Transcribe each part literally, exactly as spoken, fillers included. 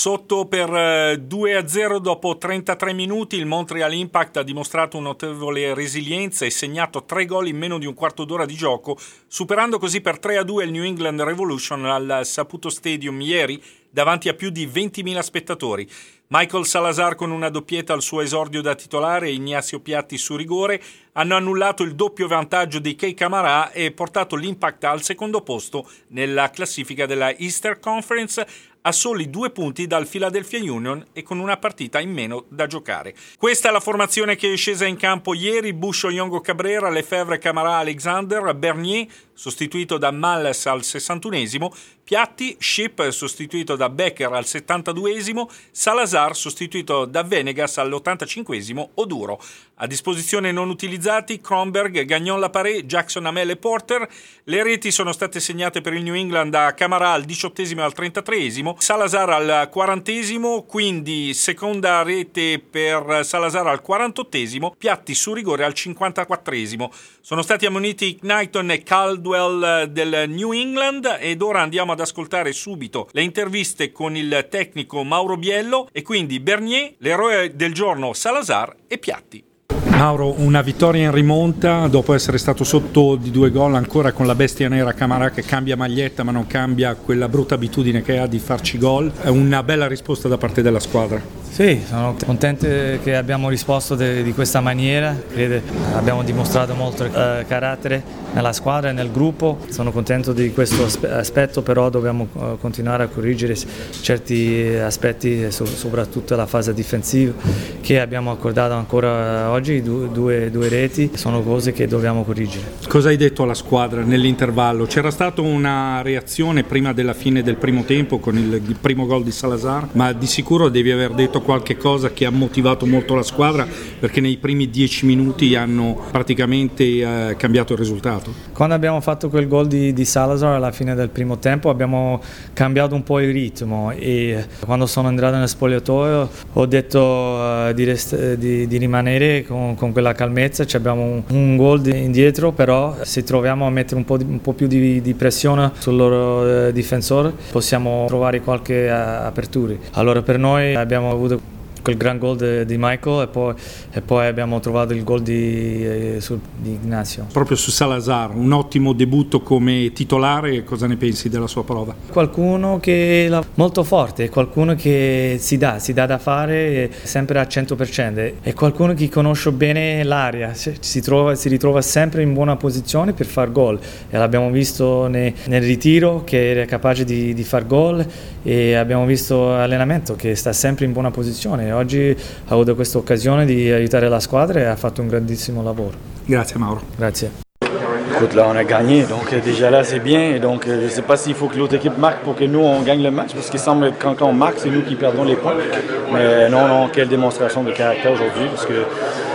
Sotto per due a zero dopo trentatré minuti, il Montreal Impact ha dimostrato un notevole resilienza e segnato tre gol in meno di un quarto d'ora di gioco, superando così per tre a due il New England Revolution al Saputo Stadium ieri davanti a più di ventimila spettatori. Michael Salazar con una doppietta al suo esordio da titolare e Ignacio Piatti su rigore hanno annullato il doppio vantaggio di Kei Kamara e portato l'Impact al secondo posto nella classifica della Eastern Conference a soli due punti dal Philadelphia Union e con una partita in meno da giocare. Questa è la formazione che è scesa in campo ieri: Busho Yongo Cabrera, Lefebvre, Kamara, Alexander, Bernier sostituito da Malles al sessantunesimo, Piatti, Ship sostituito da Becker al settantaduesimo, Salazar sostituito da Venegas all'ottantacinquesimo, Oduro. A disposizione non utilizzati Kronberg, Gagnon Laparé, Jackson Hamel e Porter. Le reti sono state segnate per il New England da Kamara al diciottesimo e al trentatreesimo, Salazar al quarantesimo, quindi seconda rete per Salazar al quarantottesimo, Piatti su rigore al cinquantaquattresimo. Sono stati ammoniti Knighton e Caldwell del New England ed ora andiamo ad ascoltare subito le interviste con il tecnico Mauro Biello e quindi Bernier, l'eroe del giorno Salazar e Piatti. Mauro, una vittoria in rimonta dopo essere stato sotto di due gol, ancora con la bestia nera Kamara che cambia maglietta ma non cambia quella brutta abitudine che ha di farci gol. È una bella risposta da parte della squadra. Sì, sono contento che abbiamo risposto de, di questa maniera. Credo abbiamo dimostrato molto eh, carattere nella squadra e nel gruppo. Sono contento di questo aspetto, però dobbiamo uh, continuare a correggere certi aspetti, so, soprattutto la fase difensiva che abbiamo accordato ancora oggi, due, due, due reti. Sono cose che dobbiamo correggere. Cosa hai detto alla squadra nell'intervallo? C'era stata una reazione prima della fine del primo tempo con il, il primo gol di Salazar, ma di sicuro devi aver detto qualche cosa che ha motivato molto la squadra, perché nei primi dieci minuti hanno praticamente eh, cambiato il risultato. Quando abbiamo fatto quel gol di, di Salazar alla fine del primo tempo abbiamo cambiato un po' il ritmo e quando sono entrato nel spogliatoio ho detto uh, di, rest- di, di rimanere con, con quella calmezza. Ci abbiamo un, un gol di, indietro, però se troviamo a mettere un po', di, un po' più di, di pressione sul loro uh, difensore possiamo trovare qualche uh, apertura. Allora per noi abbiamo avuto quel gran gol de, di Michael e poi, e poi abbiamo trovato il gol di, eh, su, di Ignacio. Proprio su Salazar, un ottimo debutto come titolare, cosa ne pensi della sua prova? Qualcuno che è molto forte, qualcuno che si dà, si dà da fare sempre al cento per cento, è qualcuno che conosce bene l'area, si, trova, si ritrova sempre in buona posizione per far gol e l'abbiamo visto ne, nel ritiro che era capace di, di far gol e abbiamo visto allenamento che sta sempre in buona posizione. Oggi ha avuto questa occasione di aiutare la squadra et ha fatto un grandissimo lavoro. Grazie Mauro. Grazie. Écoute, là on a gagné, donc déjà là c'est bien. Et donc je ne sais pas s'il faut que l'autre équipe marque pour que nous on gagne le match, parce qu'il semble que quand, quand on marque c'est nous qui perdons les points. Mais non, non, quelle démonstration de caractère aujourd'hui, parce que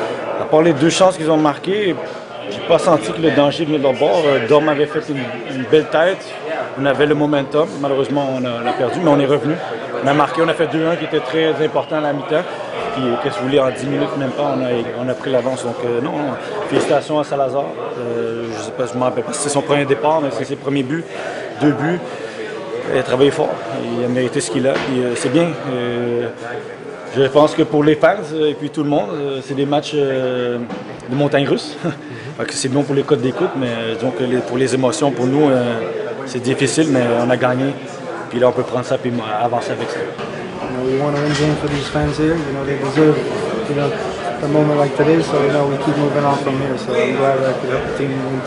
à part les deux chances qu'ils ont marquées, j'ai pas senti que le danger venait de leur bord. Dorm avait fait une, une belle tête, on avait le momentum, malheureusement on a, on a perdu, mais on est revenu. On a marqué, on a fait deux un qui était très important à la mi-temps. Puis qu'est-ce que vous voulez, en dix minutes même pas, on a, on a pris l'avance. Donc euh, non, félicitations à Salazar. Euh, je sais pas, je m'en rappelle pas si c'est son premier départ, mais c'est ses premiers buts, deux buts. Il a travaillé fort, il a mérité ce qu'il a, puis euh, c'est bien. Euh, je pense que pour les fans et puis tout le monde, c'est des matchs euh, de montagne russe. C'est bon pour les codes d'écoute, mais donc les, pour les émotions, pour nous, euh, c'est difficile, mais on a gagné. Puis là, on peut prendre ça et avancer avec ça. You know, we want to win games for these fans here. You know, they deserve, you know, a moment like today. So you know, we keep moving on from here. So I'm glad that I could help the team win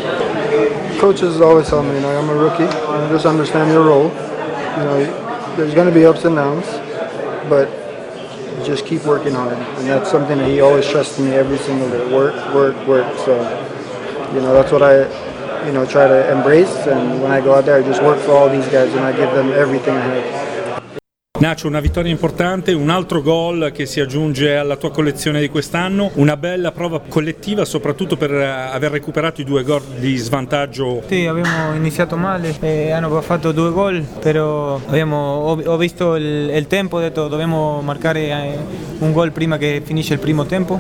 today. Coaches always tell me, you know, I'm a rookie. And just understand your role. You know, there's going to be ups and downs, but just keep working hard. And that's something that he always stressed me every single day. Work, work, work. So you know, that's what I. You know, try to embrace, and when I go out there I just work for all these guys and I give them everything I have. Nacho, una vittoria importante, un altro gol che si aggiunge alla tua collezione di quest'anno, una bella prova collettiva soprattutto per aver recuperato i due gol di svantaggio. Sì, abbiamo iniziato male, eh, hanno fatto due gol, però abbiamo, ho, ho visto il, il tempo, ho detto dobbiamo marcare un gol prima che finisce il primo tempo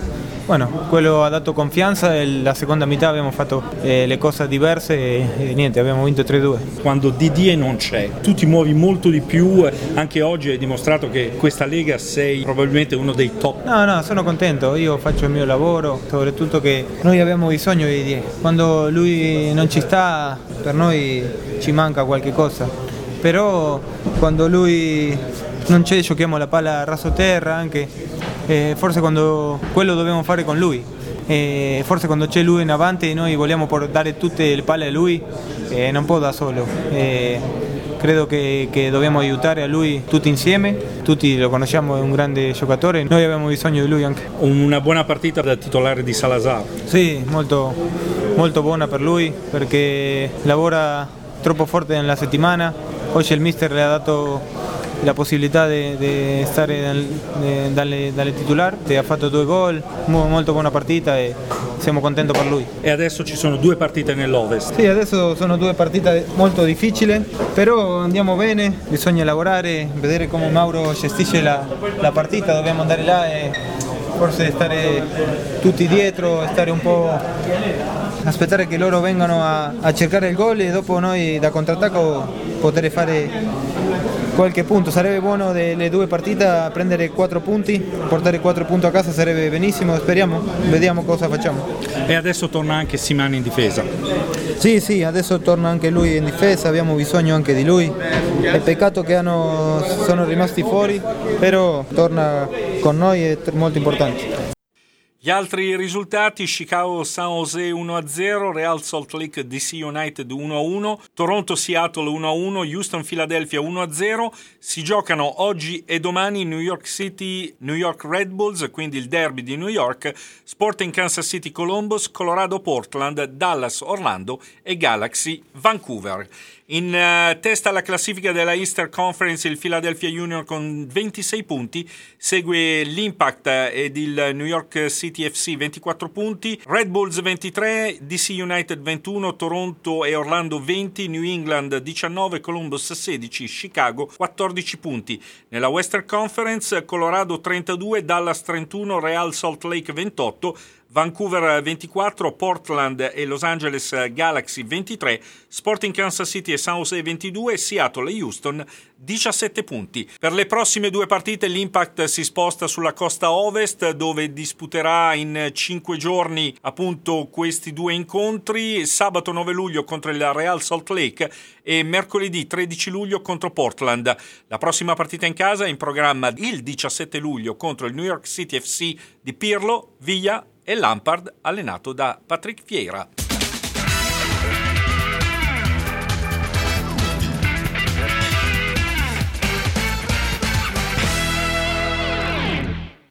bueno, quello ha dato confianza e la seconda metà abbiamo fatto eh, le cose diverse e, e niente, abbiamo vinto tre due. Quando Didier non c'è, tu ti muovi molto di più, anche oggi hai dimostrato che questa Lega sei probabilmente uno dei top. No, no, sono contento, io faccio il mio lavoro, soprattutto che noi abbiamo bisogno di Didier. Quando lui non ci sta, per noi ci manca qualche cosa, però quando lui non c'è giochiamo la palla a raso terra anche, eh, forse quando quello dobbiamo fare con lui, eh, forse quando c'è lui in avanti noi vogliamo dare tutte le palle a lui, eh, non può da solo, eh, credo che, che dobbiamo aiutare a lui tutti insieme, tutti lo conosciamo, è un grande giocatore, noi abbiamo bisogno di lui anche. Una buona partita da titolare di Salazar. Sì, molto, molto buona per lui perché lavora troppo forte nella settimana, oggi il mister le ha dato la possibilità di stare nel, de, dalle, dalle titular, ha fatto due gol, molto buona partita e siamo contenti per lui. E adesso ci sono due partite nell'Ovest. Sì, adesso sono due partite molto difficili, però andiamo bene, bisogna lavorare, vedere come Mauro gestisce la, la partita, dobbiamo andare là e forse stare tutti dietro, stare un po', aspettare che loro vengano a, a cercare il gol e dopo noi da contrattacco poter fare qualche punto. Sarebbe buono delle due partite prendere quattro punti, portare quattro punti a casa sarebbe benissimo, speriamo, vediamo cosa facciamo. E adesso torna anche Simani in difesa. Sì, sì, adesso torna anche lui in difesa, abbiamo bisogno anche di lui. È peccato che hanno, sono rimasti fuori, però torna con noi, è molto importante. Gli altri risultati: Chicago San Jose uno a zero, Real Salt Lake D C United uno a uno, Toronto Seattle uno a uno, Houston Philadelphia uno a zero. Si giocano oggi e domani New York City New York Red Bulls, quindi il derby di New York, Sporting Kansas City Columbus, Colorado Portland, Dallas Orlando e Galaxy Vancouver. In uh, testa alla classifica della Eastern Conference il Philadelphia Union con ventisei punti, segue l'Impact ed il New York City F C ventiquattro punti, Red Bulls ventitré, D C United ventuno, Toronto e Orlando venti, New England diciannove, Columbus sedici, Chicago quattordici punti. Nella Western Conference Colorado trentadue, Dallas trentuno, Real Salt Lake ventotto, Vancouver ventiquattro, Portland e Los Angeles Galaxy ventitré, Sporting Kansas City e San Jose ventidue, Seattle e Houston diciassette punti. Per le prossime due partite l'Impact si sposta sulla costa ovest, dove disputerà in cinque giorni appunto questi due incontri: sabato nove luglio contro il Real Salt Lake e mercoledì tredici luglio contro Portland. La prossima partita in casa è in programma il diciassette luglio contro il New York City F C di Pirlo, Villa e Lampard, allenato da Patrick Vieira.